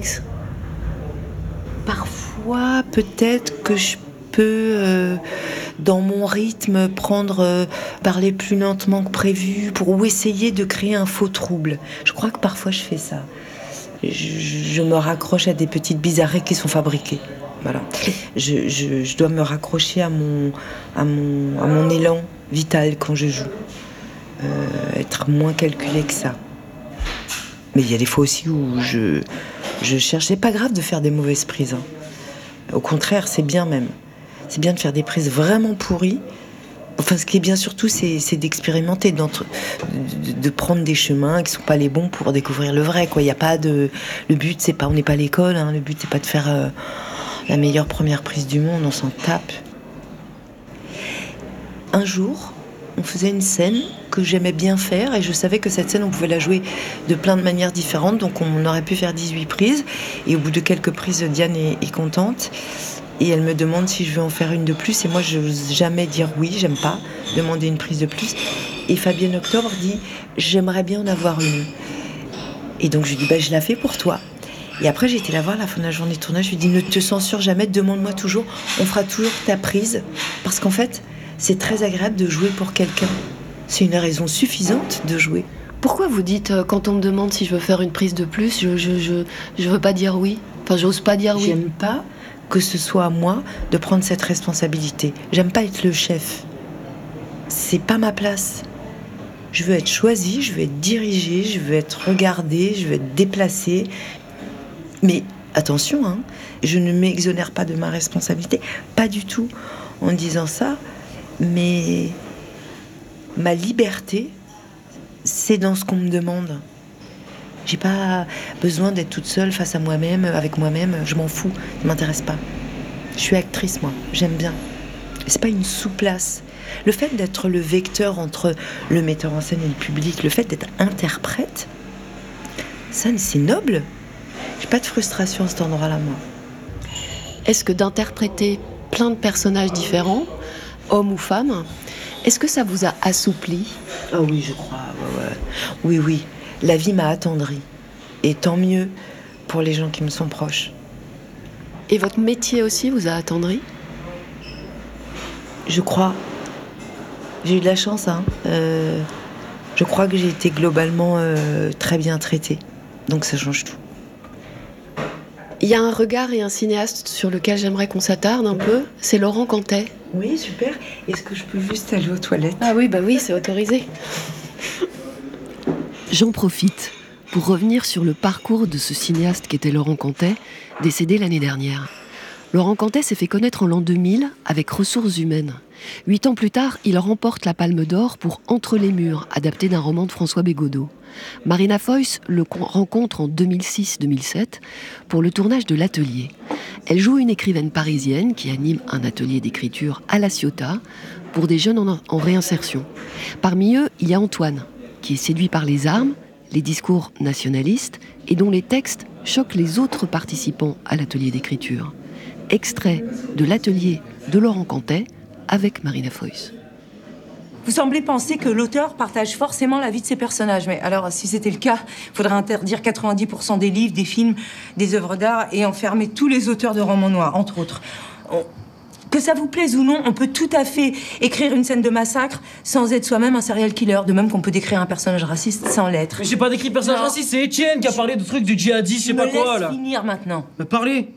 Parfois, peut-être que je peux, dans mon rythme, parler plus lentement que prévu ou essayer de créer un faux trouble. Je crois que parfois je fais ça. Je me raccroche à des petites bizarreries qui sont fabriquées. Voilà. Je dois me raccrocher à mon élan vital quand je joue. Être moins calculé que ça. Mais il y a des fois aussi où je cherche. C'est pas grave de faire des mauvaises prises. Hein. Au contraire, c'est bien même. C'est bien de faire des prises vraiment pourries. Enfin, ce qui est bien surtout, c'est d'expérimenter, de prendre des chemins qui sont pas les bons pour découvrir le vrai. Quoi. Y a pas de. Le but, c'est pas. On n'est pas à l'école. Hein. Le but, c'est pas de faire la meilleure première prise du monde. On s'en tape. Un jour, on faisait une scène que j'aimais bien faire et je savais que cette scène, on pouvait la jouer de plein de manières différentes. Donc, on aurait pu faire 18 prises. Et au bout de quelques prises, Diane est contente. Et elle me demande si je veux en faire une de plus. Et moi, je n'ose jamais dire oui, j'aime pas demander une prise de plus. Et Fabienne Octobre dit, j'aimerais bien en avoir une. Et donc, je lui dis, je la fais pour toi. Et après, j'ai été la voir à la fin de la journée de tournage. Je lui ai dit, ne te censure jamais, demande-moi toujours. On fera toujours ta prise. Parce qu'en fait, c'est très agréable de jouer pour quelqu'un. C'est une raison suffisante de jouer. Pourquoi vous dites, quand on me demande si je veux faire une prise de plus, je veux pas dire oui? Enfin, j'ose pas dire oui. J'aime pas que ce soit à moi de prendre cette responsabilité. J'aime pas être le chef. C'est pas ma place. Je veux être choisie, je veux être dirigée, je veux être regardée, je veux être déplacée. Mais attention, hein, je ne m'exonère pas de ma responsabilité, pas du tout en disant ça, mais ma liberté, c'est dans ce qu'on me demande. J'ai pas besoin d'être toute seule face à moi-même, avec moi-même, je m'en fous, ça m'intéresse pas. Je suis actrice, moi, j'aime bien. C'est pas une sous-place. Le fait d'être le vecteur entre le metteur en scène et le public, le fait d'être interprète, ça, c'est noble. J'ai pas de frustration à cet endroit-là, moi. Est-ce que d'interpréter plein de personnages différents, hommes ou femmes, est-ce que ça vous a assoupli? Ah oui, je crois, ouais. Oui. La vie m'a attendrie. Et tant mieux pour les gens qui me sont proches. Et votre métier aussi vous a attendri? Je crois. J'ai eu de la chance, hein. Je crois que j'ai été globalement très bien traitée. Donc ça change tout. Il y a un regard et un cinéaste sur lequel j'aimerais qu'on s'attarde un peu, c'est Laurent Cantet. Oui, super. Est-ce que je peux juste aller aux toilettes? Ah oui, c'est autorisé. J'en profite pour revenir sur le parcours de ce cinéaste qu'était Laurent Cantet, décédé l'année dernière. Laurent Cantet s'est fait connaître en l'an 2000 avec Ressources humaines. 8 ans plus tard, il remporte la Palme d'Or pour Entre les murs, adapté d'un roman de François Bégodeau. Marina Foïs le rencontre en 2006-2007 pour le tournage de L'Atelier. Elle joue une écrivaine parisienne qui anime un atelier d'écriture à La Ciotat pour des jeunes en réinsertion. Parmi eux, il y a Antoine, qui est séduit par les armes, les discours nationalistes et dont les textes choquent les autres participants à l'atelier d'écriture. Extrait de L'Atelier de Laurent Cantet avec Marina Foïs. Vous semblez penser que l'auteur partage forcément la vie de ses personnages. Mais alors, si c'était le cas, il faudrait interdire 90% des livres, des films, des œuvres d'art et enfermer tous les auteurs de romans noirs, entre autres. Que ça vous plaise ou non, on peut tout à fait écrire une scène de massacre sans être soi-même un serial killer. De même qu'on peut décrire un personnage raciste sans l'être. Mais j'ai pas décrit personnage raciste, c'est Étienne qui a parlé de trucs de djihadistes, je sais pas quoi, là. Finir maintenant. Mais parlez.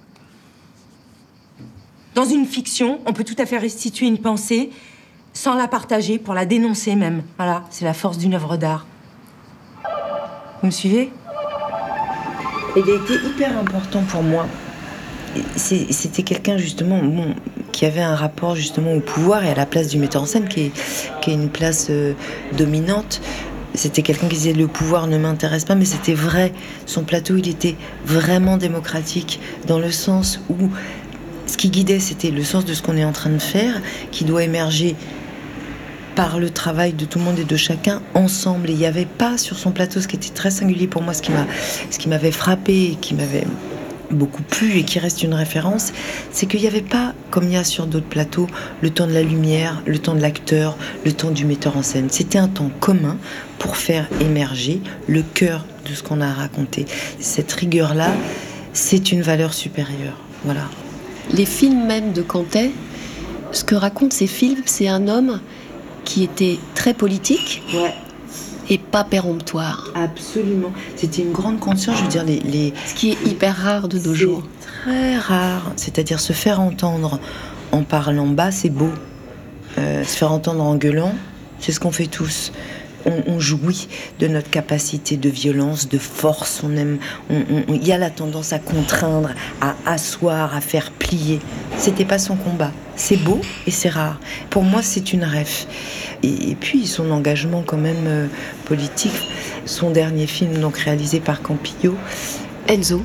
Dans une fiction, on peut tout à fait restituer une pensée sans la partager, pour la dénoncer même. Voilà, c'est la force d'une œuvre d'art. Vous me suivez? Il a été hyper important pour moi. C'était quelqu'un, justement, qui avait un rapport, justement, au pouvoir et à la place du metteur en scène, qui est une place dominante. C'était quelqu'un qui disait « le pouvoir ne m'intéresse pas », mais c'était vrai. Son plateau, il était vraiment démocratique, dans le sens où ce qui guidait, c'était le sens de ce qu'on est en train de faire, qui doit émerger par le travail de tout le monde et de chacun ensemble. Et il n'y avait pas sur son plateau, ce qui était très singulier pour moi, ce qui m'avait frappé, et qui m'avait beaucoup plu et qui reste une référence, c'est qu'il n'y avait pas, comme il y a sur d'autres plateaux, le temps de la lumière, le temps de l'acteur, le temps du metteur en scène. C'était un temps commun pour faire émerger le cœur de ce qu'on a raconté. Cette rigueur-là, c'est une valeur supérieure. Voilà. Les films même de Cantet, ce que racontent ces films, c'est un homme qui était très politique et pas péremptoire. Absolument. C'était une grande conscience, je veux dire, ce qui est hyper rare de nos jours. Très rare. C'est-à-dire se faire entendre en parlant bas, c'est beau. Se faire entendre en gueulant, c'est ce qu'on fait tous. On jouit de notre capacité de violence, de force. Il y a la tendance à contraindre, à asseoir, à faire plier. C'était pas son combat. C'est beau et c'est rare. Pour moi, c'est une ref. Et puis son engagement quand même politique. Son dernier film, donc réalisé par Campillo, Enzo,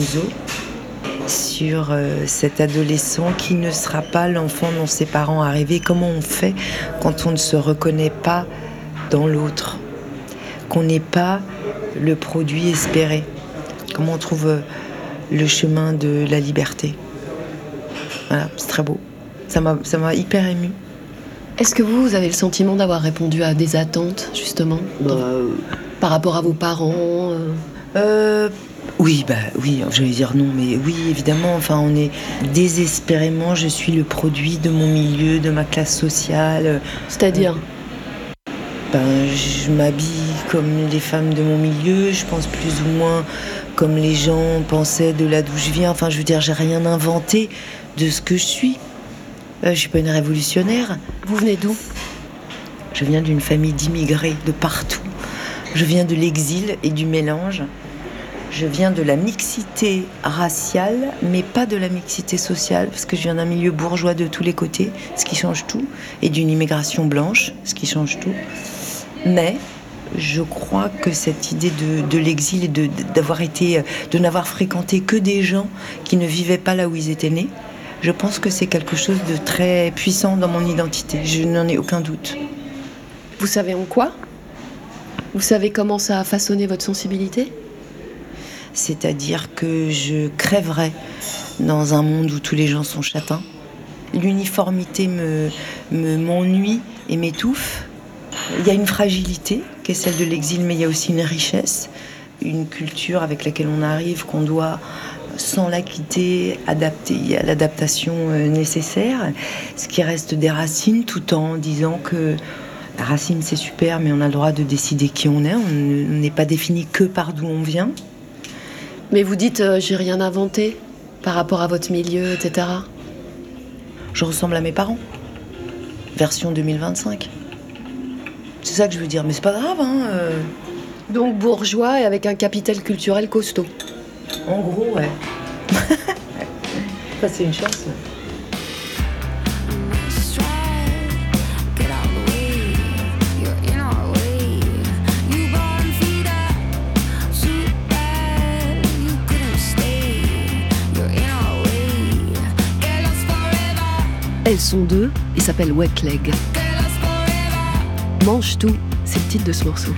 sur cet adolescent qui ne sera pas l'enfant dont ses parents arrivaient. Comment on fait quand on ne se reconnaît pas dans l'autre, qu'on n'est pas le produit espéré? Comment on trouve le chemin de la liberté? Voilà, c'est très beau. Ça m'a hyper émue. Est-ce que vous avez le sentiment d'avoir répondu à des attentes, justement, par rapport à vos parents Oui, j'allais dire non, mais oui, évidemment, enfin, on est désespérément, je suis le produit de mon milieu, de ma classe sociale. C'est-à-dire je m'habille comme les femmes de mon milieu, je pense plus ou moins comme les gens pensaient de là d'où je viens. Enfin, je veux dire, j'ai rien inventé de ce que je suis. Je suis pas une révolutionnaire. Vous venez d'où ? Je viens d'une famille d'immigrés de partout. Je viens de l'exil et du mélange. Je viens de la mixité raciale, mais pas de la mixité sociale, parce que je viens d'un milieu bourgeois de tous les côtés, ce qui change tout, et d'une immigration blanche, ce qui change tout. Mais je crois que cette idée de l'exil et de n'avoir fréquenté que des gens qui ne vivaient pas là où ils étaient nés, je pense que c'est quelque chose de très puissant dans mon identité. Je n'en ai aucun doute. Vous savez en quoi ? Vous savez comment ça a façonné votre sensibilité ? C'est-à-dire que je crèverais dans un monde où tous les gens sont châtains. L'uniformité m'ennuie et m'étouffe. Il y a une fragilité qui est celle de l'exil, mais il y a aussi une richesse, une culture avec laquelle on arrive, qu'on doit, sans la quitter, adapter à l'adaptation nécessaire, ce qui reste des racines, tout en disant que la racine c'est super, mais on a le droit de décider qui on est, on n'est pas défini que par d'où on vient. Mais vous dites j'ai rien inventé par rapport à votre milieu, etc. Je ressemble à mes parents. Version 2025. C'est ça que je veux dire, mais c'est pas grave, hein. Donc bourgeois et avec un capital culturel costaud. En gros, ouais. Ça, c'est une chance. Elles sont deux et s'appellent Wet Leg. Mange tout, c'est le titre de ce morceau.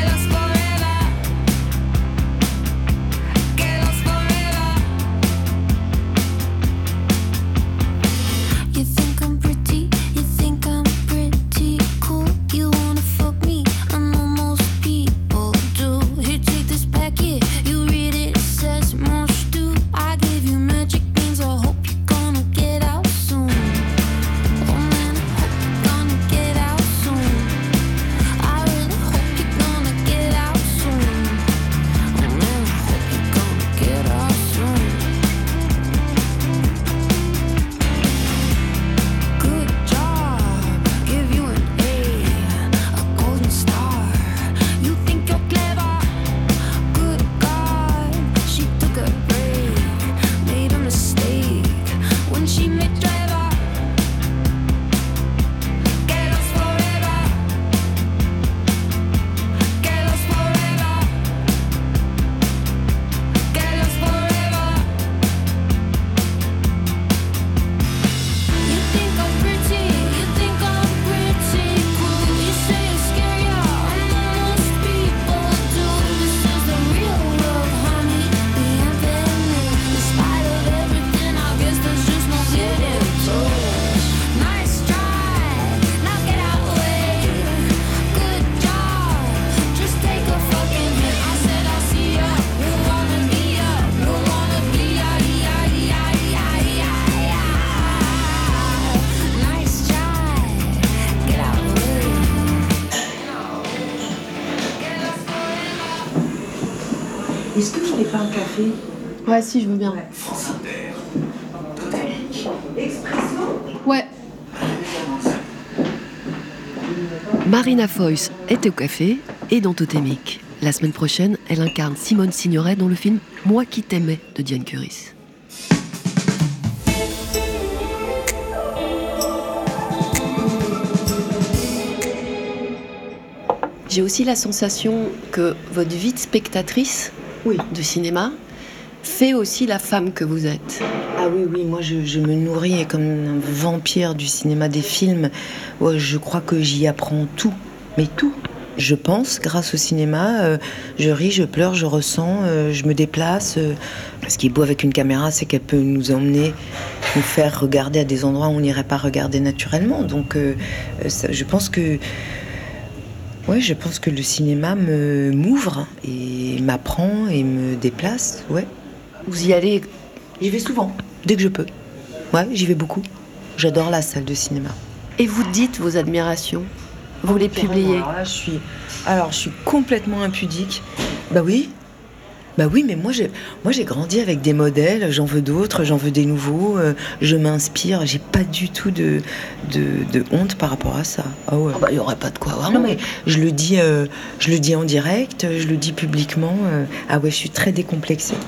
Est-ce que vous voulez pas un café ? Ouais, si, je veux bien. France Inter, Totémique. Expresso ? Ouais. Marina Foïs est au café et dans Totémique. La semaine prochaine, elle incarne Simone Signoret dans le film Moi qui t'aimais de Diane Curis. J'ai aussi la sensation que votre vie de spectatrice de cinéma fait aussi la femme que vous êtes. Ah oui, moi je me nourris comme un vampire du cinéma, des films. Ouais, je crois que j'y apprends tout, mais tout. Je pense, grâce au cinéma, je ris, je pleure, je ressens, je me déplace. Ce qui est beau avec une caméra, c'est qu'elle peut nous emmener, nous faire regarder à des endroits où on n'irait pas regarder naturellement. Donc je pense que Ouais, je pense que le cinéma m'ouvre et m'apprend et me déplace, ouais. Vous y allez? J'y vais souvent, dès que je peux. Ouais, j'y vais beaucoup. J'adore la salle de cinéma. Et vous dites vos admirations? Vous les publiez? Alors, je suis complètement impudique. Bah oui, mais moi j'ai grandi avec des modèles, j'en veux d'autres, j'en veux des nouveaux, je m'inspire, j'ai pas du tout de honte par rapport à ça. Ah ouais. Il y aurait pas de quoi avoir. Non mais je le dis en direct, je le dis publiquement. Ah ouais, je suis très décomplexée.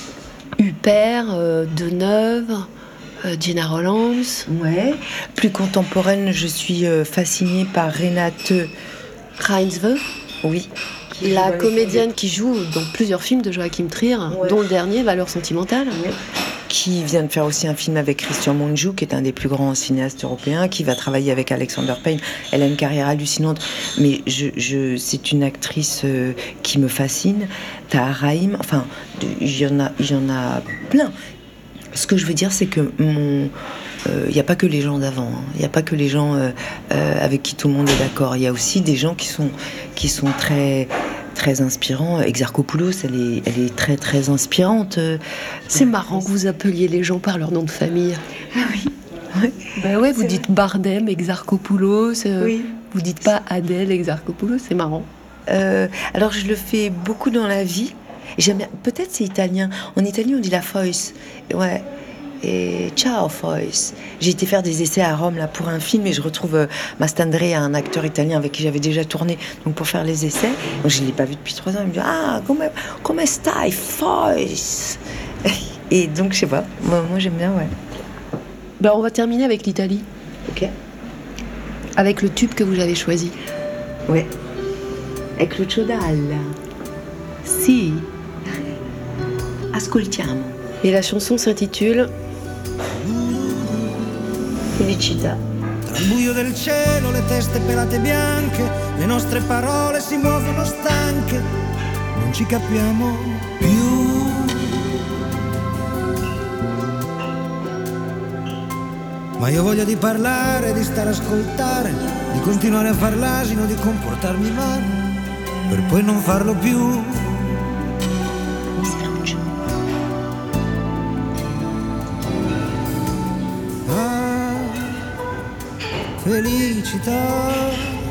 Huppert, Deneuve, Gina Rolands. Ouais. Plus contemporaine, je suis fascinée par Renate Reinsve. Oui. La comédienne qui joue dans plusieurs films de Joachim Trier, dont le dernier, Valeurs sentimentales. Qui vient de faire aussi un film avec Christian Mungiu, qui est un des plus grands cinéastes européens, qui va travailler avec Alexander Payne. Elle a une carrière hallucinante, mais c'est une actrice qui me fascine. Tahar Rahim, enfin, il y en a plein. Ce que je veux dire, c'est que il n'y a pas que les gens d'avant, il n'y a pas que les gens avec qui tout le monde est d'accord. Il y a aussi des gens qui sont très, très inspirants. Exarchopoulos, elle est très, très inspirante. C'est marrant que vous appeliez les gens par leur nom de famille. Ah oui. Ouais. Ben ouais, vous dites Bardem, Exarchopoulos. Oui. Vous dites pas Adèle, Exarchopoulos, c'est marrant. Alors je le fais beaucoup dans la vie. J'aime bien. Peut-être c'est italien. En Italie, on dit la Foïs. Ouais. Et ciao Foïs. J'ai été faire des essais à Rome là pour un film et je retrouve Mastandrea, un acteur italien avec qui j'avais déjà tourné donc pour faire les essais. Donc je l'ai pas vu depuis 3 ans. Il me dit come stai Foïs. Et donc je sais pas. Moi j'aime bien, ouais. Ben on va terminer avec l'Italie. Ok. Avec le tube que vous avez choisi. Ouais. Avec Lucio Dalla. Si. Ascoltiamo. Et la chanson s'intitule Felicità. Tra il buio del cielo, le teste pelate bianche, le nostre parole si muovono stanche, non ci capiamo più. Ma io voglio di parlare, di stare a ascoltare, di continuare a far l'asino, di comportarmi male, per poi non farlo più. Felicità,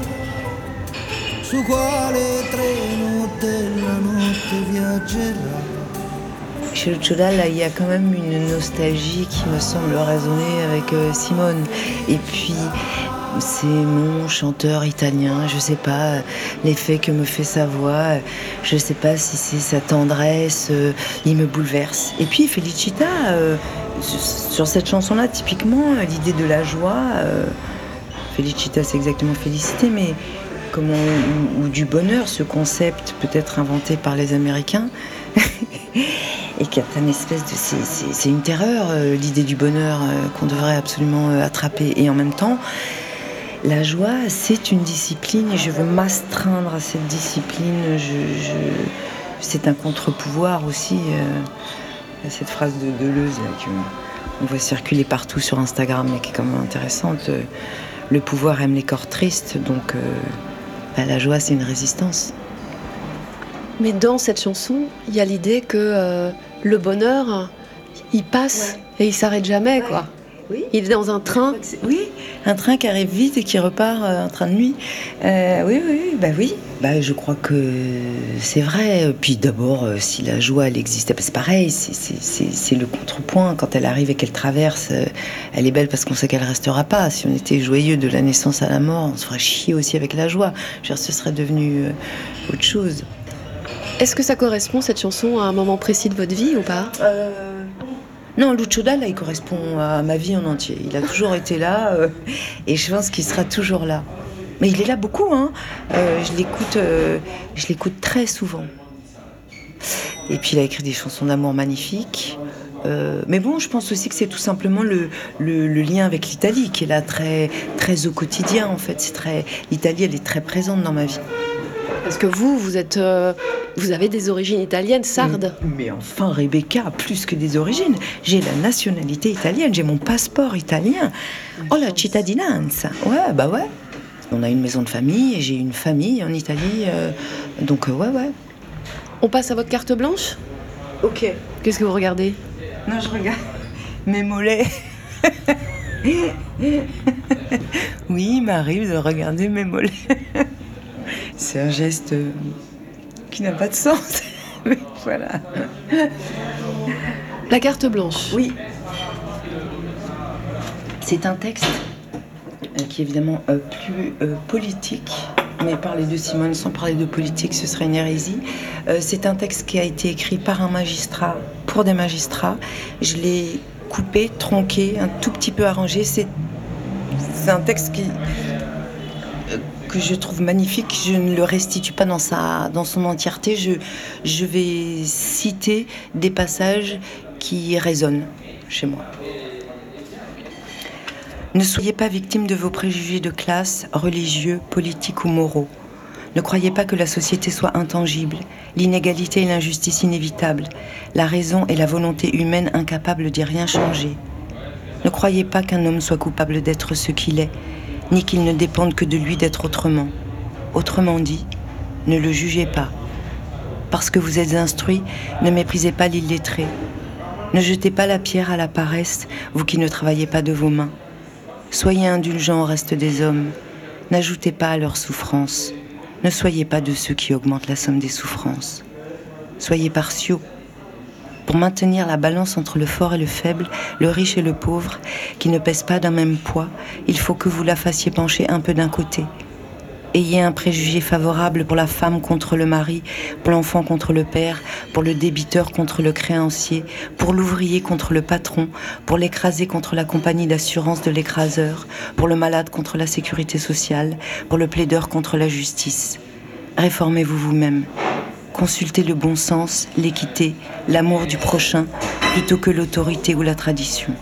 su quale treno della notte viaggerà? Chez Lucio Dalla, il y a quand même une nostalgie qui me semble résonner avec Simone. Et puis, c'est mon chanteur italien, je sais pas l'effet que me fait sa voix, je sais pas si c'est sa tendresse, il me bouleverse. Et puis Felicità, sur cette chanson-là, typiquement, l'idée de la joie... Felicità, c'est exactement félicité, mais ou du bonheur, ce concept peut-être inventé par les Américains, et qui est une espèce de... C'est une terreur, l'idée du bonheur qu'on devrait absolument attraper. Et en même temps, la joie, c'est une discipline, et je veux m'astreindre à cette discipline. C'est un contre-pouvoir aussi, cette phrase de Deleuze, là, qu'on voit circuler partout sur Instagram, mais qui est quand même intéressante. Le pouvoir aime les corps tristes, donc la joie, c'est une résistance. Mais dans cette chanson, il y a l'idée que le bonheur, il passe et il s'arrête jamais, quoi. Oui. Il est dans un train. Oui, un train qui arrive vite et qui repart, un train de nuit. Oui. Je crois que c'est vrai. Puis d'abord, si la joie, elle existe, c'est pareil, c'est le contrepoint. Quand elle arrive et qu'elle traverse, elle est belle parce qu'on sait qu'elle restera pas. Si on était joyeux de la naissance à la mort, on se ferait chier aussi avec la joie. Ce serait devenu autre chose. Est-ce que ça correspond, cette chanson, à un moment précis de votre vie ou pas ? Non, Lucio Dalla, il correspond à ma vie en entier. Il a toujours été là et je pense qu'il sera toujours là. Mais il est là beaucoup, hein. Je l'écoute très souvent. Et puis il a écrit des chansons d'amour magnifiques. Mais bon, je pense aussi que c'est tout simplement le lien avec l'Italie qui est là très, très au quotidien, en fait. L'Italie, elle est très présente dans ma vie. Parce que vous avez des origines italiennes, sardes. Mais enfin, Rebecca, plus que des origines. J'ai la nationalité italienne, j'ai mon passeport italien. Oh, la cittadinanza. Ouais. On a une maison de famille et j'ai une famille en Italie. Donc, ouais. On passe à votre carte blanche ? Ok. Qu'est-ce que vous regardez ? Non, je regarde mes mollets. Oui, il m'arrive de regarder mes mollets. C'est un geste qui n'a pas de sens. Mais voilà. La carte blanche. Oui. C'est un texte qui est évidemment plus politique. Mais parler de Simone sans parler de politique, ce serait une hérésie. C'est un texte qui a été écrit par un magistrat, pour des magistrats. Je l'ai coupé, tronqué, un tout petit peu arrangé. C'est un texte que je trouve magnifique. Je ne le restitue pas dans son entièreté. Je vais citer des passages qui résonnent chez moi. Ne soyez pas victime de vos préjugés de classe, religieux, politiques ou moraux. Ne croyez pas que la société soit intangible, l'inégalité et l'injustice inévitables, la raison et la volonté humaine incapables d'y rien changer. Ne croyez pas qu'un homme soit coupable d'être ce qu'il est, ni qu'il ne dépende que de lui d'être autrement. Autrement dit, ne le jugez pas. Parce que vous êtes instruit, ne méprisez pas l'illettré. Ne jetez pas la pierre à la paresse, vous qui ne travaillez pas de vos mains. Soyez indulgents au reste des hommes. N'ajoutez pas à leurs souffrances. Ne soyez pas de ceux qui augmentent la somme des souffrances. Soyez partiaux. Pour maintenir la balance entre le fort et le faible, le riche et le pauvre, qui ne pèsent pas d'un même poids, il faut que vous la fassiez pencher un peu d'un côté. Ayez un préjugé favorable pour la femme contre le mari, pour l'enfant contre le père, pour le débiteur contre le créancier, pour l'ouvrier contre le patron, pour l'écrasé contre la compagnie d'assurance de l'écraseur, pour le malade contre la sécurité sociale, pour le plaideur contre la justice. Réformez-vous vous-même. Consultez le bon sens, l'équité, l'amour du prochain, plutôt que l'autorité ou la tradition.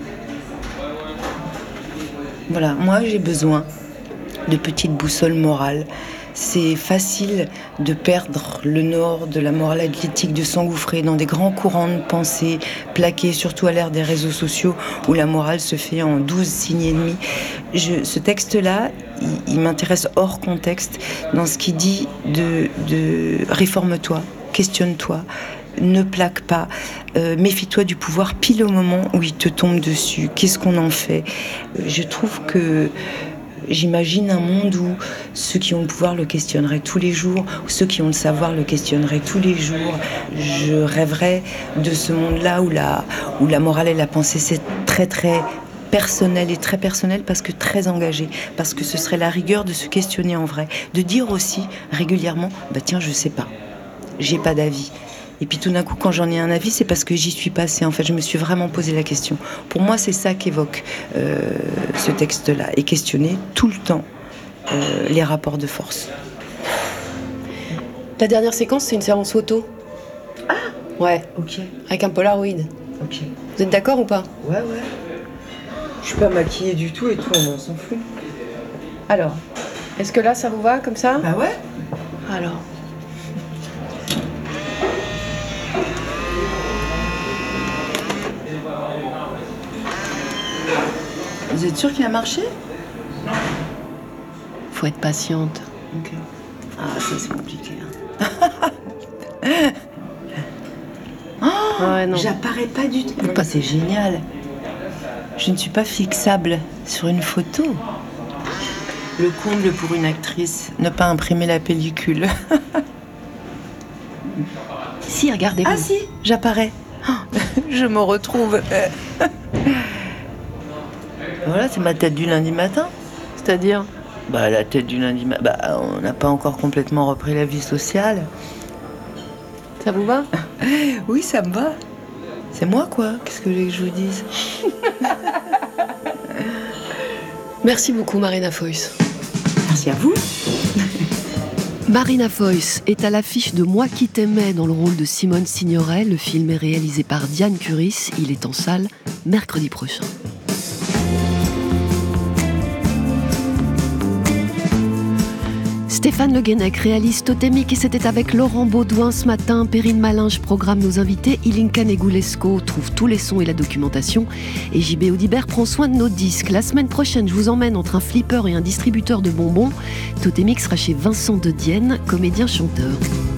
Voilà, moi j'ai besoin de petites boussoles morales. C'est facile de perdre le nord de la morale athlétique, de s'engouffrer dans des grands courants de pensée plaqués, surtout à l'ère des réseaux sociaux où la morale se fait en 12 signes et demi. Ce texte-là, il m'intéresse hors contexte dans ce qu'il dit de réforme-toi, questionne-toi, ne plaque pas, méfie-toi du pouvoir pile au moment où il te tombe dessus. Qu'est-ce qu'on en fait ? Je trouve que j'imagine un monde où ceux qui ont le pouvoir le questionneraient tous les jours, ou ceux qui ont le savoir le questionneraient tous les jours. Je rêverais de ce monde-là où la morale et la pensée, c'est très très personnel et très personnel parce que très engagé, parce que ce serait la rigueur de se questionner en vrai, de dire aussi régulièrement, tiens, je sais pas, j'ai pas d'avis. Et puis tout d'un coup, quand j'en ai un avis, c'est parce que j'y suis passée. En fait, je me suis vraiment posé la question. Pour moi, c'est ça qu'évoque ce texte-là. Et questionner tout le temps les rapports de force. La dernière séquence, c'est une séance photo. Ah ! Ouais. Ok. Avec un Polaroid. Ok. Vous êtes d'accord ou pas ? Ouais. Je suis pas maquillée du tout et tout, on s'en fout. Alors, est-ce que là, ça vous va comme ça ? Bah ouais. Alors. Vous êtes sûre qu'il a marché ? Faut être patiente. Ok. Ah, ça c'est compliqué. Ouais, non. J'apparais pas du tout. C'est génial. Je ne suis pas fixable sur une photo. Le comble pour une actrice, ne pas imprimer la pellicule. Si, regardez-vous. Ah si, j'apparais. Je me retrouve. Voilà, c'est ma tête du lundi matin. C'est-à-dire ? La tête du lundi matin. On n'a pas encore complètement repris la vie sociale. Ça vous va ? Oui, ça me va. C'est moi, quoi. Qu'est-ce que vous voulez que je vous dise ? Merci beaucoup, Marina Foïs. Merci à vous. Marina Foïs est à l'affiche de Moi qui t'aimais dans le rôle de Simone Signoret. Le film est réalisé par Diane Curis. Il est en salle mercredi prochain. Stéphane Le Guenec réalise Totémique et c'était avec Laurent Baudouin ce matin. Perrine Malinge programme nos invités. Ilinka Negulesco trouve tous les sons et la documentation. Et JB Audibert prend soin de nos disques. La semaine prochaine, je vous emmène entre un flipper et un distributeur de bonbons. Totémique sera chez Vincent de Dienne, comédien-chanteur.